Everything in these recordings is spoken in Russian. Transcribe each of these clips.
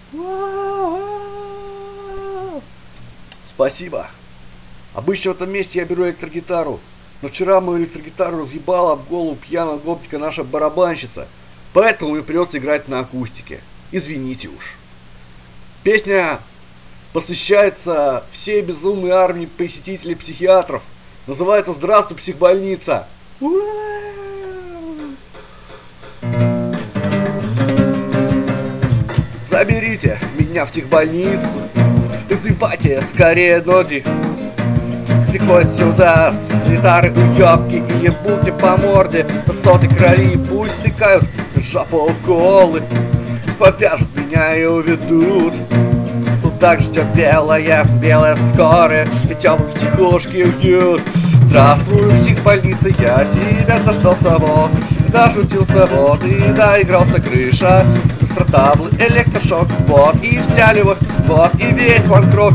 Спасибо. Обычно в этом месте я беру электрогитару, но вчера мою электрогитару разъебала об голову пьяного гопника наша барабанщица, поэтому мне придется играть на акустике. Извините уж. Песня посвящается всей безумной армии посетителей психиатров. Называется «Здравствуй, психбольница». Заберите меня в психбольницу, развивайте скорее ноги. Приходят сюда с гитары уёбки и ебуки по морде. Соты крови пусть стыкают жопу уколы, повяжут меня и уведут. Тут так ждет белая скорая, и тёплые психушки уют. Здравствуй, психбольница, я тебя дождался вот, дошутился вот и доигрался крыша. Быстротаблы, электрошок, вот и вся любовь, вот и весь панк-рок.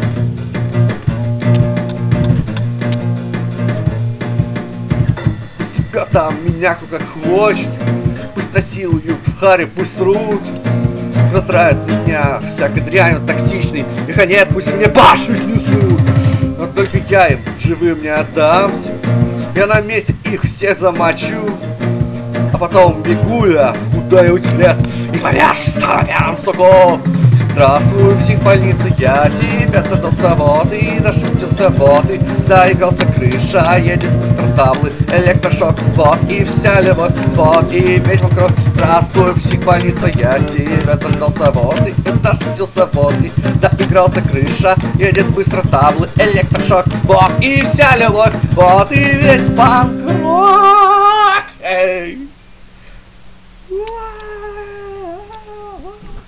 Тебя там меня как хочет, пусть насилуют в харе, пусть срут, натирают меня всякой дрянью токсичной, их нет, пусть мне башню снесут. Но только я им живым не отдамся, я на месте их всех замочу, а потом бегу я куда-нибудь в лес и повяжу старовером суку. Здравствуй, психбольница, я тебя дождался вот и дошутился вот и доигрался крыша, едет быстро таблы, электрошок, вот и вся любовь, вот и весь мой кровь. Здравствуй, психбольница, я тебя дождался вот и дошутился вот и доигрался крыша, едет быстро таблы, электрошок, вот и вся любовь, вот и весь панк-рок. Эй!